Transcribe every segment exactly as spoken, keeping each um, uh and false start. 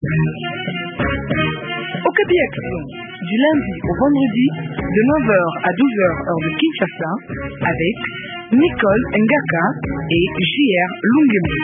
Okapi Action, du lundi au vendredi, de neuf heures à douze heures heure de Kinshasa, avec Nicole Ngaka et J R Lungeme.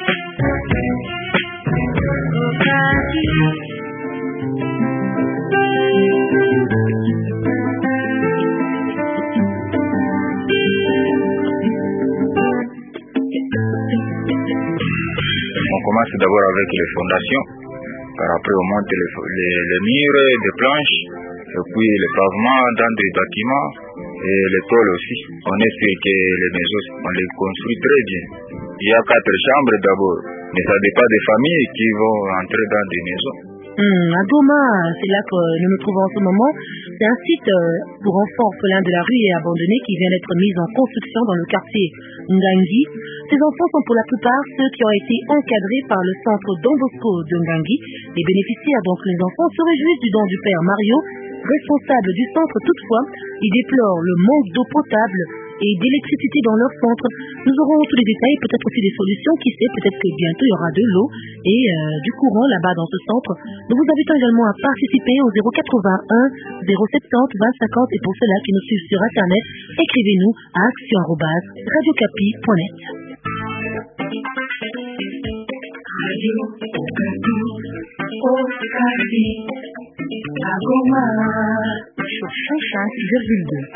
On commence d'abord avec les fondations, car après on monte les, les, les murs des planches, et puis les pavements dans des bâtiments, et les tôles aussi. On espère que les maisons, on les construit très bien. Il y a quatre chambres d'abord, mais ça dépend des familles qui vont entrer dans des maisons. Hum, à Goma, c'est là que nous nous trouvons en ce moment. C'est un site pour enfants orphelins de la rue et abandonnés qui vient d'être mis en construction dans le quartier Ngangi. Ces enfants sont pour la plupart ceux qui ont été encadrés par le centre Don Bosco de Ngangi. Les bénéficiaires, donc les enfants, se réjouissent du don du père Mario, responsable du centre. Toutefois, ils déplorent le manque d'eau potable et d'électricité dans leur centre. Nous aurons tous les détails, peut-être aussi des solutions, qui sait, peut-être que bientôt il y aura de l'eau et euh, du courant là-bas dans ce centre. Nous vous invitons également à participer au zéro quatre-vingt-un zéro soixante-dix vingt cinquante et pour ceux-là qui nous suivent sur internet, écrivez-nous à action arobase radiocapi point net. Radio Okapi à Goma sur cent cinq virgule deux.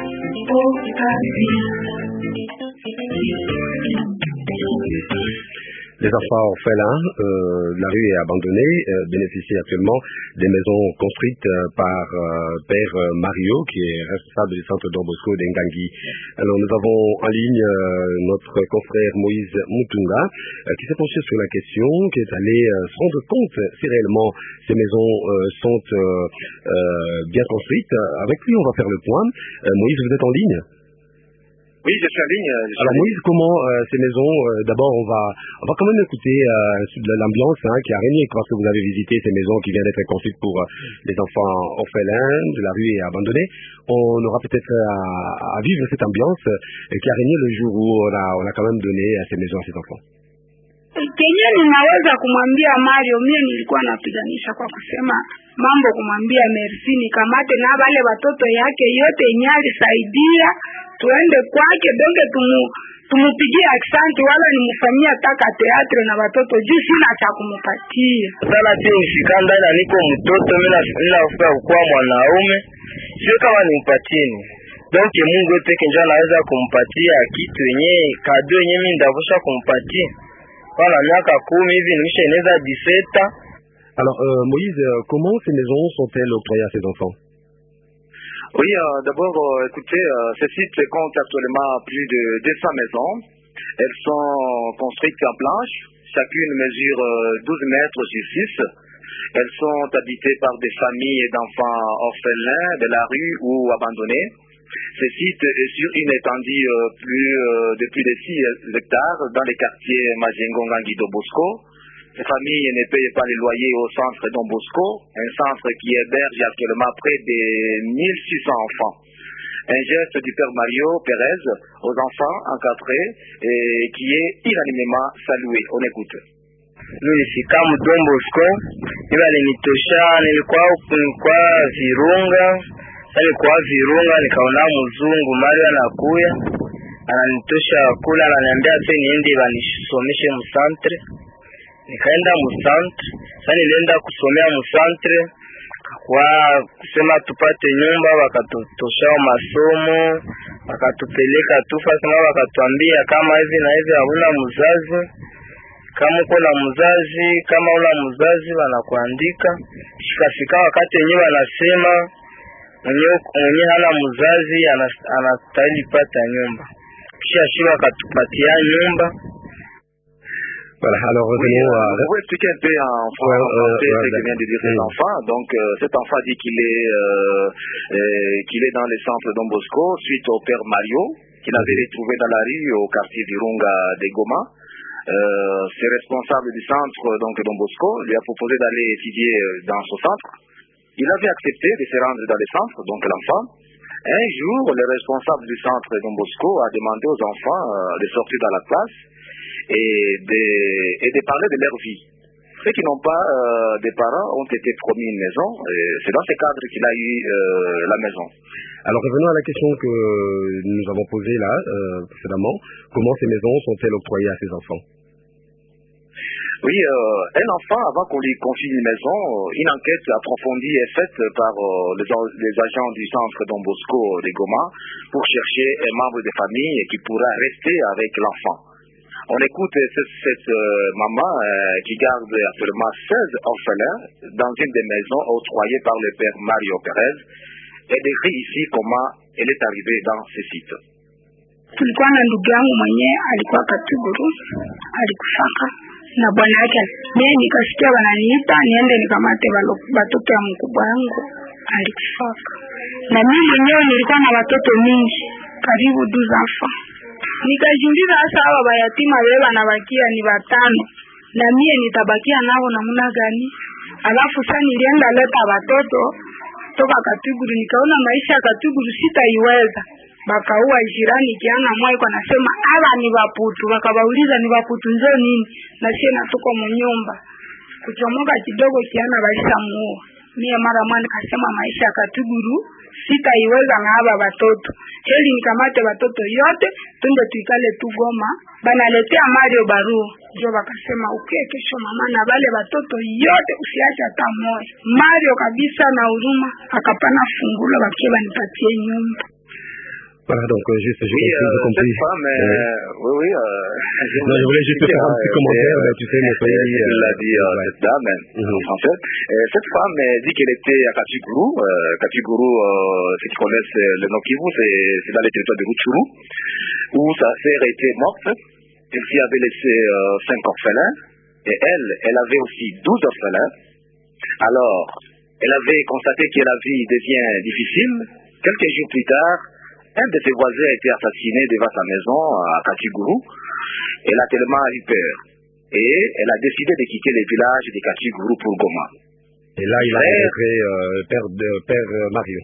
Les enfants orphelins, euh, la rue est abandonnée, euh, bénéficient actuellement des maisons construites euh, par euh, Père Mario, qui est responsable du centre Don Bosco d'Ngangi. Alors nous avons en ligne euh, notre confrère Moïse Mutunga, euh, qui s'est penché sur la question, qui est allé euh, se rendre compte si réellement ces maisons euh, sont euh, euh, bien construites. Avec lui, on va faire le point. Euh, Moïse, vous êtes en ligne ? Oui, je suis en ligne. Je suis Alors en Moïse, ligne. comment euh, ces maisons, euh, d'abord on va on va quand même écouter euh, l'ambiance hein, qui a régné parce que vous avez visité ces maisons qui viennent d'être construites pour euh, les enfants orphelins de la rue et abandonnés. On aura peut-être à, à vivre cette ambiance euh, qui a régné le jour où on a, on a quand même donné à ces maisons à ces enfants. Kenye ninaweza kumwambia Mario, mimi nilikuwa napiganisha kwa kusema mambo, kumwambia merci nikamate na wale watoto yake yote nyali saidia tuende kwake donge tumu tumupigie asante, wala nimfanyia taka teatre na watoto juu sina cha kumupatia. Sana sio mshikanda na niko mtoto, mimi nafika kuwa mwanaume, sio kama nimpatieni. Donc Mungu peke njoo anaweza kumpatia kitu yenyewe, kado yenyewe mimi ndavusha kumpatia. Voilà, miaka kumi hivi nimeshaeneza dix-sept ans. Alors euh, Moïse, comment ces maisons sont-elles octroyées à ces enfants? Oui, euh, d'abord, euh, écoutez, euh, ce site compte actuellement plus de deux cents maisons. Elles sont construites en planche, chacune mesure euh, douze mètres sur six. Elles sont habitées par des familles d'enfants orphelins de la rue ou abandonnés. Ce site est sur une étendue euh, plus, euh, de plus de six hectares dans les quartiers Majengo, Ngangi, Don Bosco. Ces familles ne payent pas les loyers au centre Don Bosco, un centre qui héberge actuellement près de mille six cents enfants. Un geste du Père Mario Pérez aux enfants encadrés et qui est unanimement salué. On écoute. Nilifika Don Bosco, nilitosha, nilikuwa nilikuwa Virunga, nilikuwa Virunga nikaona mzungu Mario anakuya, ananitosha kula, ananiambia sasa niende banisomeshe mu centre. Nikaenda mu centre, sasa nilienda kusomea mu centre kwa kusema tupate nyumba, wakatutosha masomo, wakatupeleka tufa kama wakatuambia kama hivi na hivi hauna mzazi, kama uko na mzazi, kama una mzazi wanakuandika. Shikafika wakati wenyewe wanasema mwenye hana mzazi anastahili pata nyumba, kisha shiba wakatupatia nyumba. Voilà, alors revenons oui, à... Vous pouvez expliquer un peu en français ouais, ce ouais, que vient de dire cet oui. enfant. Donc euh, cet enfant dit qu'il est, euh, euh, qu'il est dans le centre Don Bosco suite au père Mario, qu'il avait retrouvé dans la rue au quartier Virunga de Goma. Euh, ce responsable du centre donc Don Bosco lui a proposé d'aller étudier dans ce centre. Il avait accepté de se rendre dans le centre, donc l'enfant. Un jour, le responsable du centre Don Bosco a demandé aux enfants euh, de sortir dans la classe et de, et de parler de leur vie. Ceux qui n'ont pas euh, des parents ont été promis une maison, et c'est dans ce cadre qu'il a eu euh, la maison. Alors revenons à la question que nous avons posée là, euh, précédemment. Comment ces maisons sont-elles octroyées à ces enfants? Oui, euh, un enfant, avant qu'on lui confie une maison, une enquête approfondie est faite par euh, les, les agents du centre Don Bosco de Goma pour chercher un membre de famille qui pourra rester avec l'enfant. On écoute cette, cette euh, maman euh, qui garde actuellement seize orphelins dans une des maisons octroyées par le père Mario Perez et décrit ici comment elle est arrivée dans ce site. Tulikuwa na ndugu yangu mwenyewe alikuwa Katuguru, alikufaka na bwana yake. Mimi nikasikia wananiita niende nikamate watoto ya mkubwa yangu, alikufaka. Na mimi mwenyewe nilikuwa na watoto mingi, karibu duzafa. Nikajiuliza hasa hawa bayatima wewe wanabakia ni watano, na mie nitabakia nao namna gani? Alafu sasa nilienda leta watoto toka Katuguru, nikaona maisha ya Katuguru sitaiweza. Bakaua jirani kiana mwai kwa nasema hawa ni waputu, wakabauliza ni waputu njo nini, na sie natuko mnyumba kuchomoka kidogo kiana baisha muo. Mie mara mwana kasema maisha ya Katuguru sitaiweza na haba watoto, heli nikamate watoto yote tunde tuikale tu Goma. Banaletea Mario barua, njo bakasema uke kesho mama na wale watoto yote usiache hata moja. Mario kabisa na huruma akapana fungulo bakiwa nipatie nyumba. Voilà, donc euh, juste, j'ai oui, compris, euh, j'ai compris. Cette femme, euh, euh, oui, oui. Euh, je, non, je voulais juste faire un petit commentaire, mais tu sais, mon pays... Euh, il l'a dit, euh, ouais. Cette dame, mm-hmm. en français. Euh, cette femme euh, dit qu'elle était à Katuguru. Euh, Katuguru, euh, ceux qui connaissent le Nord Kivu, c'est dans les territoires de Rutshuru, où sa sœur était morte. Elle s'y avait laissé euh, cinq orphelins. Et elle, elle avait aussi douze orphelins. Alors, elle avait constaté que la vie devient difficile. Quelques jours plus tard, un de ses voisins a été assassiné devant sa maison à Katuguru. Elle a tellement eu peur. Et elle a décidé de quitter les villages de Katuguru pour Goma. Et là, il a rencontré euh, père, de, père euh, Mario.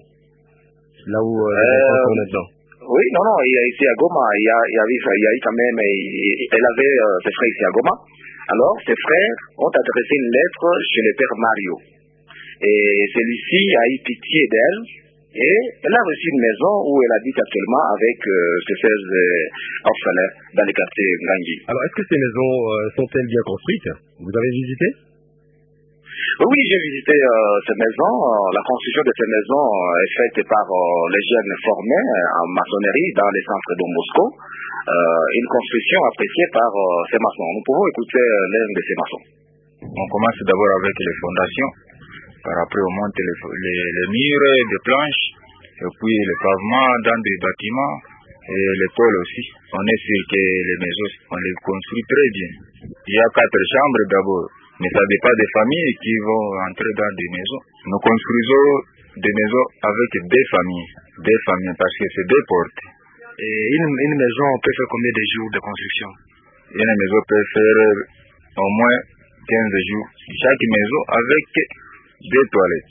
Là où euh, les enfants sont maintenant. Oui, non, non, il a été à Goma. Il y a, il y a, eu, il y a eu quand même... Il, elle avait euh, ses frères ici à Goma. Alors, ses frères ont adressé une lettre chez le père Mario. Et celui-ci a eu pitié d'elle. Et elle a reçu une maison où elle habite actuellement avec euh, ses seize euh, orphelins dans le quartier Ngangi. Alors, est-ce que ces maisons euh, sont-elles bien construites? Vous avez visité? Oui, j'ai visité euh, ces maisons. La construction de ces maisons est faite par euh, les jeunes formés en maçonnerie dans les centres Don Bosco. Euh, une construction appréciée par euh, ces maçons. Nous pouvons écouter euh, l'un de ces maçons. On commence d'abord avec les fondations. Par après, on monte les, les, les murs de planches, et puis les pavements dans des bâtiments, et les tôles aussi. On est sûr que les maisons, on les construit très bien. Il y a quatre chambres d'abord, mais ça dépend des familles qui vont entrer dans des maisons. Nous construisons des maisons avec des familles, des familles, parce que c'est deux portes. Et une, une maison peut faire combien de jours de construction? Une maison peut faire au moins quinze jours. Chaque maison avec deux toilettes.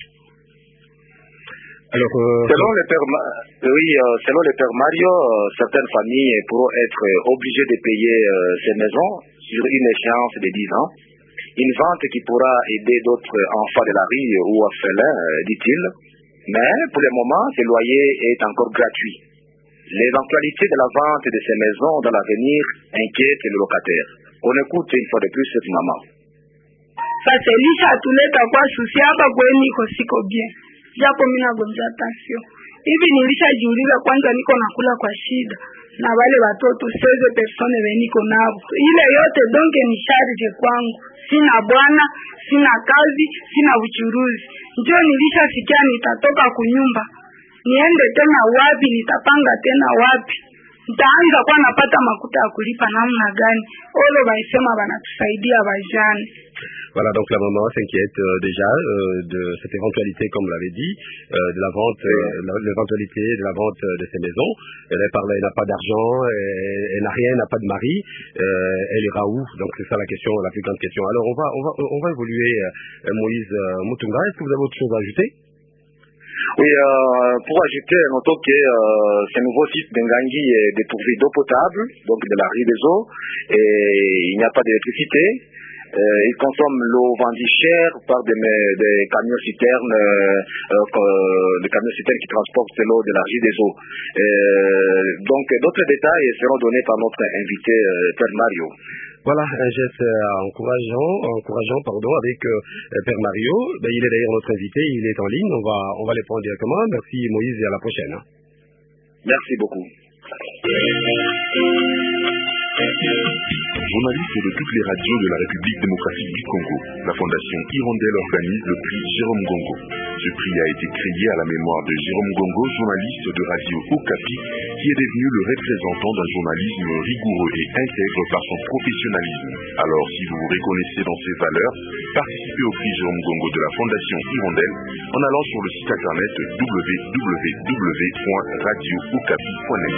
Alors, euh, selon le père, oui, euh, selon le père Mario, euh, certaines familles pourront être obligées de payer euh, ces maisons sur une échéance de dix ans. Une vente qui pourra aider d'autres enfants de la rue ou orphelins, euh, dit-il. Mais pour le moment, ce loyer est encore gratuit. L'éventualité de la vente de ces maisons dans l'avenir inquiète les locataires. On écoute une fois de plus cette maman. Sasa lisha tuleta kwa susi hapa kweni niko siko bien. Japo mimi nagonja tasio. Hivi nilishajiuliza kwanza niko nakula kwa shida na wale watoto seize persone weniko nao. Ile yote donge ni charge kwangu. Sina bwana, sina kazi, sina uchuruzi. Njoo nilishasikia nitatoka kunyumba. Niende tena wapi, nitapanga tena wapi? Nitaanza kwa napata makuta ya kulipa namna gani? Ole baisema banatusaidia bajane. Voilà, donc la maman s'inquiète euh, déjà euh, de cette éventualité, comme vous l'avez dit, euh, de la vente, euh, l'éventualité de la vente de ces maisons. Elle parle, elle n'a pas d'argent, elle, elle n'a rien, elle n'a pas de mari, euh, elle ira où? Donc c'est ça la question, la plus grande question. Alors on va, on va, on va évoluer, euh, Moïse euh, Mutunga. Est-ce que vous avez autre chose à ajouter? Oui, euh, pour ajouter, notons que euh, ce nouveau site d'Ngangi est dépourvu d'eau potable, donc de la riz des eaux, et il n'y a pas d'électricité. Euh, ils consomment l'eau vendue chère par des, des camions citernes, euh, euh, des camions citernes qui transportent l'eau de la Régie des eaux. Euh, donc d'autres détails seront donnés par notre invité euh, Père Mario. Voilà, un geste euh, encourageant, encourageant pardon, avec euh, Père Mario. Ben, il est d'ailleurs notre invité, il est en ligne, on va, on va les prendre directement. Merci Moïse et à la prochaine. Hein. Merci beaucoup. Journaliste de toutes les radios de la République démocratique du Congo, la Fondation Hirondelle organise le prix Jérôme Gongo. Ce prix a été créé à la mémoire de Jérôme Gongo, journaliste de Radio Okapi, qui est devenu le représentant d'un journalisme rigoureux et intègre par son professionnalisme. Alors, si vous vous reconnaissez dans ces valeurs, participez au prix Jérôme Gongo de la Fondation Hirondelle en allant sur le site internet w w w point radio okapi point net.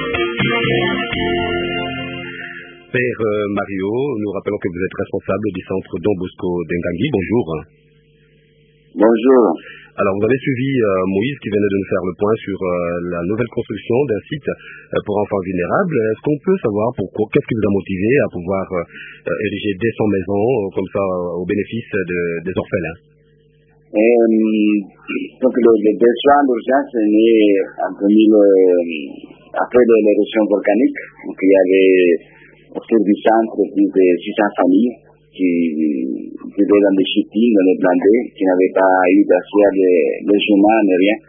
Père Mario, nous rappelons que vous êtes responsable du centre Don Bosco d'Ngangi. Bonjour. Bonjour. Alors, vous avez suivi euh, Moïse qui venait de nous faire le point sur euh, la nouvelle construction d'un site euh, pour enfants vulnérables. Est-ce qu'on peut savoir pourquoi, qu'est-ce qui vous a motivé à pouvoir euh, ériger deux cents maisons euh, comme ça euh, au bénéfice de, des orphelins? Et, donc, le, le besoin d'urgence est né en deux mille, euh, après l'érosion volcanique. Donc, il y avait autour du centre plus de six cents familles qui vivaient dans des chitines, dans les blandés, qui n'avaient pas eu d'accès à les chemins ni rien.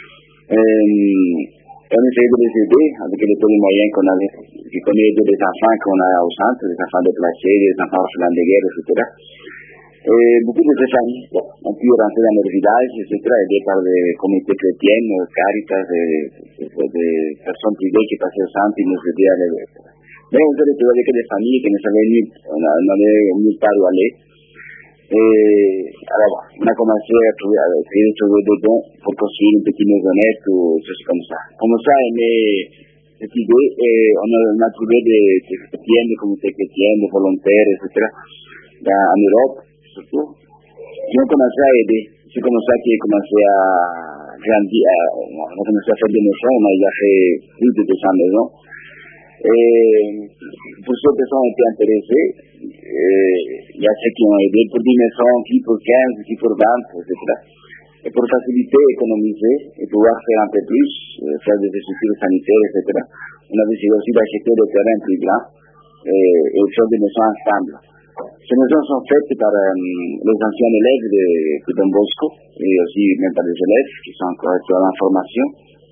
Et on essayait de les aider avec les peu de moyens qu'on avait, qui connaît des enfants qu'on a au centre, des enfants déplacés, des enfants orphelins de guerre, et cetera. Et beaucoup de ces familles ont pu rentrer dans leur village, et cetera, aidés par des comités chrétiennes, Caritas, des, des personnes privées qui passaient au centre, ils nous aidaient à les aider. Mais on s'est retrouvé avec des familles qui ne savaient ni, on n'avait nulle part où aller. Et alors, on a commencé à trouver, à essayer de trouver des dons pour construire une petite maisonnette ou des choses comme ça. Comme ça est née cette idée et on a, on a trouvé des, des chrétiens, des comités chrétiens, des volontaires, et cetera, dans, en Europe surtout. Qui ont commencé à aider. C'est comme ça qu'ils ont commencé à grandir, à, on a commencé à faire des maisons, on a déjà fait plus de deux cents maisons. Et pour ceux qui ont été intéressés, il y a ceux qui ont aidé pour dix maisons, qui pour quinze, qui pour vingt, et cetera. Et pour faciliter, économiser et pouvoir faire un peu plus, faire des structures sanitaires, et cetera. On a décidé aussi d'acheter des terrains plus grands et, et faire des maisons ensemble. Ces maisons sont faites par euh, les anciens élèves de, de Don Bosco et aussi même par les élèves qui sont encore en formation.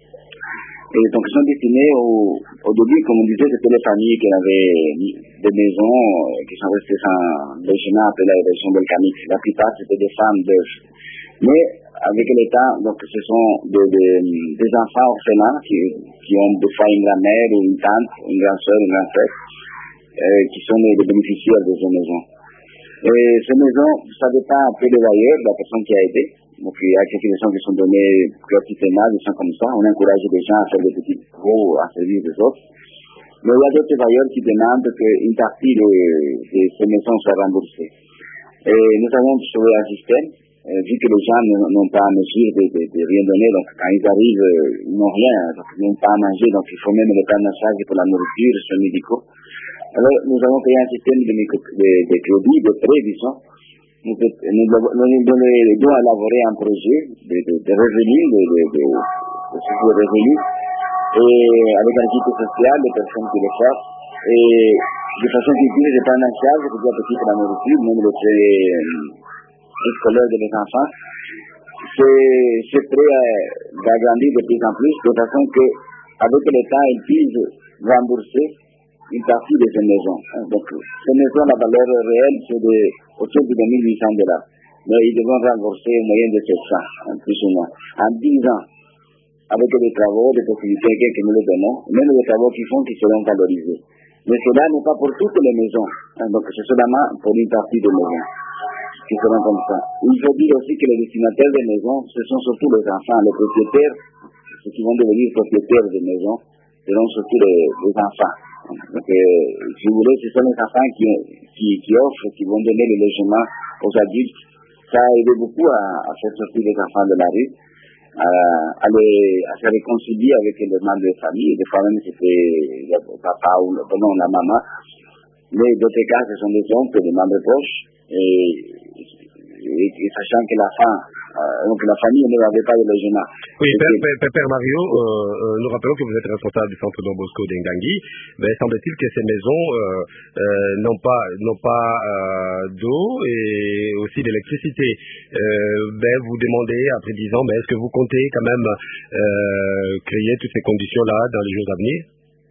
Et donc, ils sont destinés au, au début, comme on disait, c'était les familles qui avaient des maisons qui sont restées sans logement après la région volcanique. La plupart, c'était des femmes d'œufs. Mais, avec le temps, donc, ce sont des, des, des enfants orphelins qui, qui ont des fois une grand-mère ou une tante, une grand-sœur, une grand-frère, euh, qui sont les, les bénéficiaires de ces maisons. Et ces maisons, ça dépend un peu de l'ailleurs, de la personne qui a aidé. Donc, il y a quelques maisons qui sont données gratuitement, des gens comme ça. On encourage les gens à faire des petits travaux, à servir des autres. Mais il y a d'autres bailleurs qui demandent qu'une partie de, de ces maisons soit remboursée. Et nous avons trouvé un système, euh, vu que les gens n'ont pas à mesure de, de, de rien donner, donc quand ils arrivent, euh, ils n'ont rien, donc ils n'ont pas à manger, donc il faut même les prendre en charge pour la nourriture, les soins médicaux. Alors, nous avons créé un système de, de, de crédit, de prêt, disons. Nous, nous, nous donnons à élaborer un projet de, de, de revenus, de, de, de, de, de revenus, et avec un équipe sociale, des personnes qui le font, et de façon qu'ils puissent se prendre en charge, petit à petit pour la nourriture, même les frais scolaires de les enfants. C'est prêt à grandir de plus en plus, de façon qu'avec le temps, ils puissent rembourser une partie de ces maisons. Donc, ces maisons, la valeur réelle, c'est de, autour de deux mille huit cents dollars. Mais ils devront rembourser au moyen de sept cents, plus ou moins. En dix ans, avec des travaux, des possibilités que nous les donnons, même les travaux qu'ils font qui seront valorisés. Mais cela n'est pas pour toutes les maisons. Donc, c'est seulement pour une partie des maisons qui seront comme ça. Il faut dire aussi que les destinataires des maisons, ce sont surtout les enfants, les propriétaires, ceux qui vont devenir propriétaires des maisons, seront surtout les, les enfants. Donc, euh, si vous voulez, ce sont les enfants qui, qui, qui offrent, qui vont donner le logement aux adultes. Ça a aidé beaucoup à, à faire sortir les enfants de la rue, à, à, les, à se réconcilier avec les membres de la famille. Des fois même c'était le papa ou le, non, la maman. Mais d'autres cas, ce sont des oncles, des membres proches et, et, et sachant que la fin, euh, donc la famille n'avait pas de logement. Oui, Père, Père, Père Mario, euh, euh, nous rappelons que vous êtes responsable du centre Don Bosco d'Ngangui, mais semble-t-il que ces maisons euh, euh, n'ont pas, n'ont pas euh, d'eau et aussi d'électricité. Euh, ben, vous demandez, après dix ans, mais est-ce que vous comptez quand même euh, créer toutes ces conditions-là dans les jours à venir?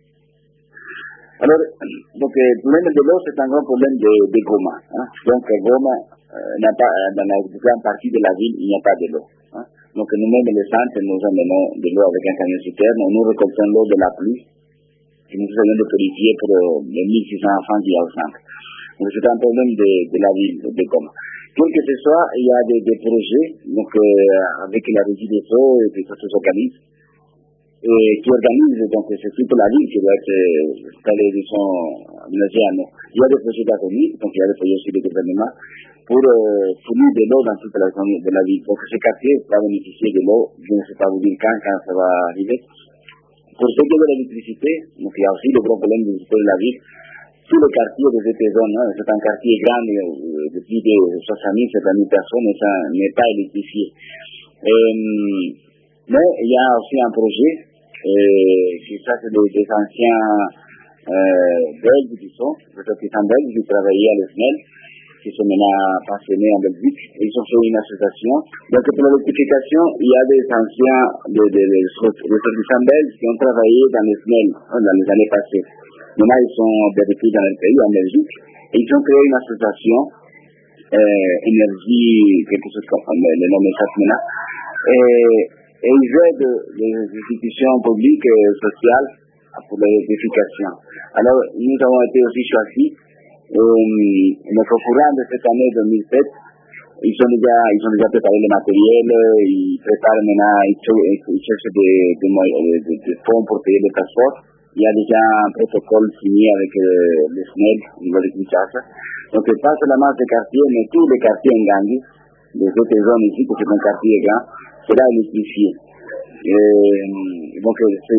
Alors, donc, le problème de l'eau, c'est un grand problème de, de Goma. Hein. Donc, Goma euh, n'a pas, dans la grande partie de la ville, il n'y a pas de l'eau. Hein. Donc, nous-mêmes, les centres, nous amenons de l'eau avec un camion citerne, nous récoltons l'eau de la pluie, que nous faisons de purifier pour les mille six cents enfants qui y a au centre. Donc, c'est un problème de, de la ville de Goma. Quel que ce soit, il y a des, des projets, donc, euh, avec la régie des eaux et des autres organismes, et qui organise donc c'est toute la ville qui doit être installée, disons, aménagée à nous. Il y a des projets d'atomique, donc il y a des projets aussi de gouvernement pour euh, fournir de l'eau dans toute la zone de la ville. Donc ce quartier va bénéficier de l'eau, je ne sais pas vous dire quand, quand ça va arriver. Pour ce qui est de l'électricité, donc il y a aussi le gros problème de l'électricité de la ville. Tout le quartier de cette zone, hein, c'est un quartier grand euh, de plus de soixante mille, soixante mille personnes, et ça n'est pas électrifié. Euh, mais il y a aussi un projet. Et ça, c'est des, des anciens euh, belges qui sont, des artisans belges qui travaillaient à l'E S N E L, qui sont maintenant passionnés en Belgique. Ils ont fait une association. Donc, pour l'électrification, il y a des anciens, des, des, des, des artisans belges qui ont travaillé dans l'E S N E L dans les années passées. Maintenant, ils sont de retour dans le pays, en Belgique, et ils ont créé une association, euh, énergie, quelque chose comme le nom est maintenant. Et Et ils aident les institutions publiques et sociales pour l'électrification. Alors, nous avons été aussi choisis. Euh, notre courant de cette année deux mille sept, ils ont déjà, ils ont déjà préparé le matériel, ils préparent maintenant, ils, ils cherchent des, des, des, des fonds pour payer les passeports. Il y a déjà un protocole signé avec euh, le S N E L au niveau de Kinshasa. Donc, pas seulement ce quartier, mais tous les quartiers Ngangui, les autres zones ici, que c'est un quartier grand, sera électrifié. Et, donc,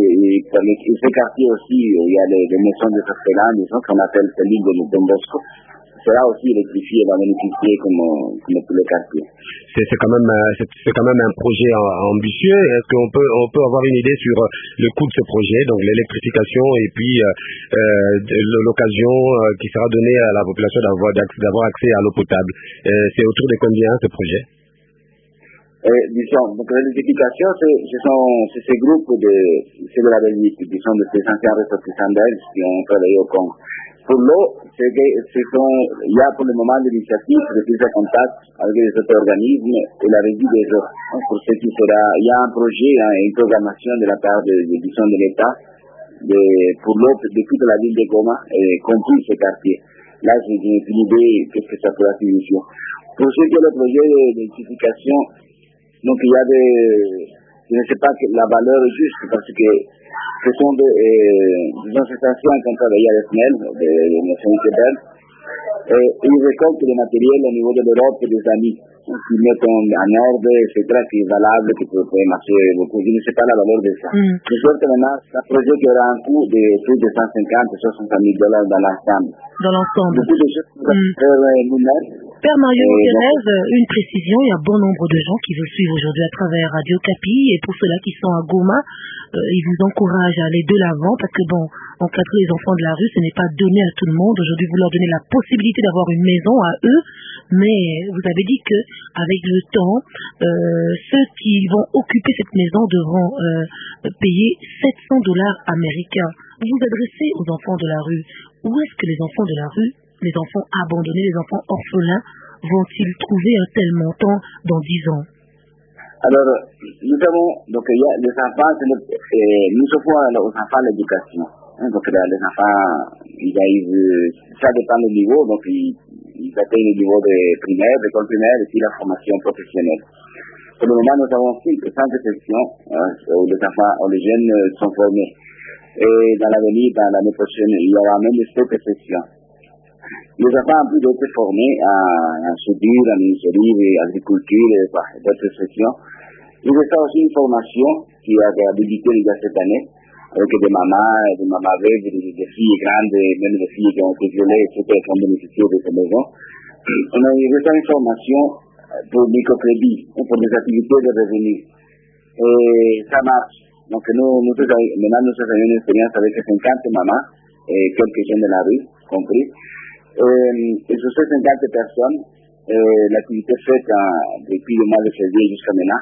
ce quartier aussi, il y a les, les maisons des orphelins, disons, qu'on appelle l'île de Don Bosco, sera aussi électrifié et va bénéficier comme, comme tous les quartiers. C'est, c'est, quand même, c'est, c'est quand même un projet ambitieux. Est-ce qu'on peut, on peut avoir une idée sur le coût de ce projet, donc l'électrification et puis euh, l'occasion qui sera donnée à la population d'avoir, d'avoir accès à l'eau potable? Euh, c'est autour de combien ce projet? Euh, disons, donc l'électrification, c'est, ce sont c'est ces groupes de, c'est de la Belgique, disons, de ces anciens ressortissants belges qui ont travaillé au Congo. Pour l'eau, c'est que ce sont, il y a pour le moment des initiatives de prise de contact avec les autres organismes et la régie des eaux. Pour ce qui sera, il y a un projet, hein, une programmation de la part de, de, disons, de l'État de, pour l'eau de toute la ville de Goma, et compris ce quartier. Là, j'ai une idée qu'est-ce que ça pourra signifier. Pour ce qui est le projet d'électrification, donc il y a des, je ne sais pas la valeur juste parce que ce sont des, euh, des associations qui ont travaillé à l'E S N E L, des, des Nations Unies, et ils récoltent le matériel au niveau de l'Europe et des amis, qui mettent en, en ordre, et cetera, qui est valable, qui peut, peut marcher beaucoup. Je ne sais pas la valeur de ça. Mm. Je souhaite maintenant, c'est un projet qui aura un coût de plus de cent cinquante à soixante mille dollars dans l'ensemble. Dans l'ensemble. Beaucoup de choses pour mm. faire nous-mêmes. Père Mario Thérèse, une précision, il y a bon nombre de gens qui vous suivent aujourd'hui à travers Radio Capi, et pour ceux-là qui sont à Goma, euh, ils vous encouragent à aller de l'avant, parce que bon, encadrer les enfants de la rue, ce n'est pas donné à tout le monde. Aujourd'hui, vous leur donnez la possibilité d'avoir une maison à eux, mais vous avez dit que avec le temps, euh, ceux qui vont occuper cette maison devront euh, payer sept cents dollars américains. Vous vous adressez aux enfants de la rue. Où est-ce que les enfants de la rue, les enfants abandonnés, les enfants orphelins, vont-ils trouver un tel montant dans dix ans? Alors, nous avons, donc il y a les enfants, le, euh, nous offrons aux enfants l'éducation. Hein, donc les enfants, ils arrivent, ça dépend du niveau, donc ils, ils atteignent le niveau de primaire, d'école primaire, et puis la formation professionnelle. Pour le moment, nous avons cinq centres de section hein, où les enfants, où les jeunes sont formés. Et dans l'avenir, dans l'année prochaine, il y aura même sept sections. Les enfants ont pu d'être formés en soudure, en menuiserie, en agriculture, et d'autres sections. Il y a aussi une formation qui a été habilitée déjà cette année, avec des mamans, des mamans veuves, des, des filles grandes, même des filles qui ont été violées, et cetera, qui ont bénéficié de ces maisons, on a reçu une formation pour microcrédit, pour des activités de revenus. Et ça marche. Donc nous, nous maintenant nous avons une expérience avec cinquante mamans et quelques jeunes de la rue, compris. Et, et sur ces cinquante personnes, euh, l'activité faite en, depuis le mois de février jusqu'à maintenant,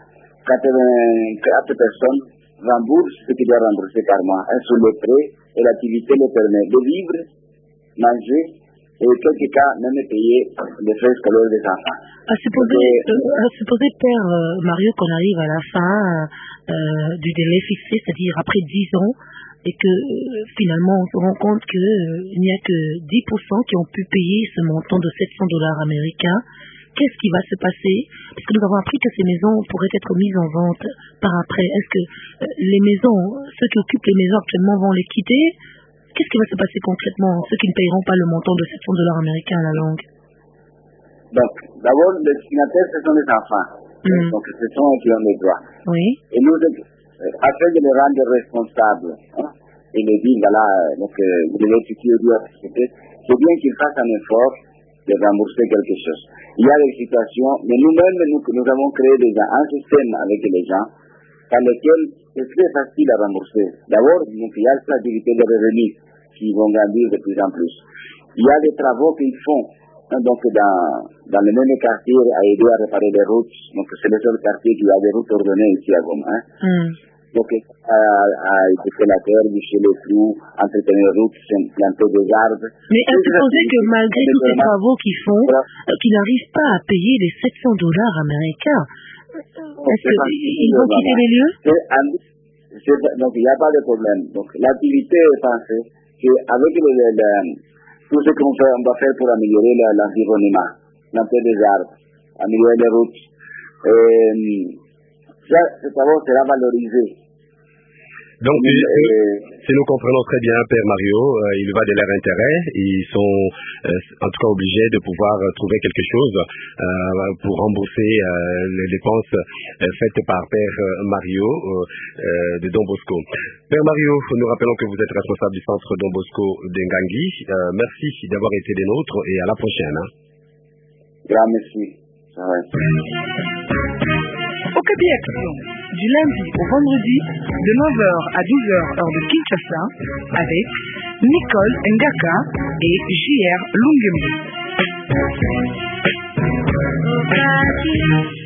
quatre personnes remboursent ce qu'ils doivent rembourser par mois, hein, sur les prêts, et l'activité leur permet de vivre, manger, et en quelques cas, même payer les frais scolaires des enfants. À supposer, euh, à supposer Père euh, Mario, qu'on arrive à la fin euh, du délai fixé, c'est-à-dire après dix ans, et que euh, finalement on se rend compte qu'il euh, n'y a que dix pour cent qui ont pu payer ce montant de sept cents dollars américains. Qu'est-ce qui va se passer? Parce que nous avons appris que ces maisons pourraient être mises en vente par après. Est-ce que euh, les maisons, ceux qui occupent les maisons actuellement vont les quitter? Qu'est-ce qui va se passer concrètement, ceux qui ne payeront pas le montant de sept cents dollars américains à la longue? Donc, d'abord, les destinataires, ce sont les enfants. Mm. Donc, ce sont eux qui ont les droits. Oui. Et nous, afin de les rendre responsables, hein, et de dire, voilà, donc, euh, vous devez étudier, c'est bien qu'ils fassent un effort de rembourser quelque chose. Il y a des situations, mais nous-mêmes, nous, nous avons créé déjà un système avec les gens par lequel c'est très facile à rembourser. D'abord, donc, il y a l'activité de revenus qui vont grandir de plus en plus. Il y a des travaux qu'ils font, hein, donc dans, dans le même quartier, à aider à réparer les routes. Donc c'est le seul quartier qui a des routes ordonnées ici à Goma. Hein. Mm. Donc à, à écouter la terre, boucher les trous, entretenir les routes, planter des arbres. Mais à supposer que malgré tous ces travaux qu'ils font, voilà, euh, qu'ils n'arrivent pas à payer les sept cents dollars américains, est-ce qu'ils vont quitter les lieux? Donc il n'y a pas de problème. Donc l'activité est pensée qu'avec le, le, le, tout ce qu'on fait, on va faire pour améliorer l'environnement, planter des arbres, améliorer les routes, et, ça, ce travail sera valorisé. Donc, euh, euh, si nous comprenons très bien, Père Mario, euh, il va de leur intérêt. Ils sont euh, en tout cas obligés de pouvoir trouver quelque chose euh, pour rembourser euh, les dépenses euh, faites par Père Mario euh, de Don Bosco. Père Mario, nous rappelons que vous êtes responsable du centre Don Bosco d'Ngangi. Euh, merci d'avoir été des nôtres et à la prochaine. Hein. Grand merci. Ça va. Okapi Action, du lundi au vendredi, de neuf heures à douze heures heure de Kinshasa, avec Nicole Ngaka et J R Lungemu.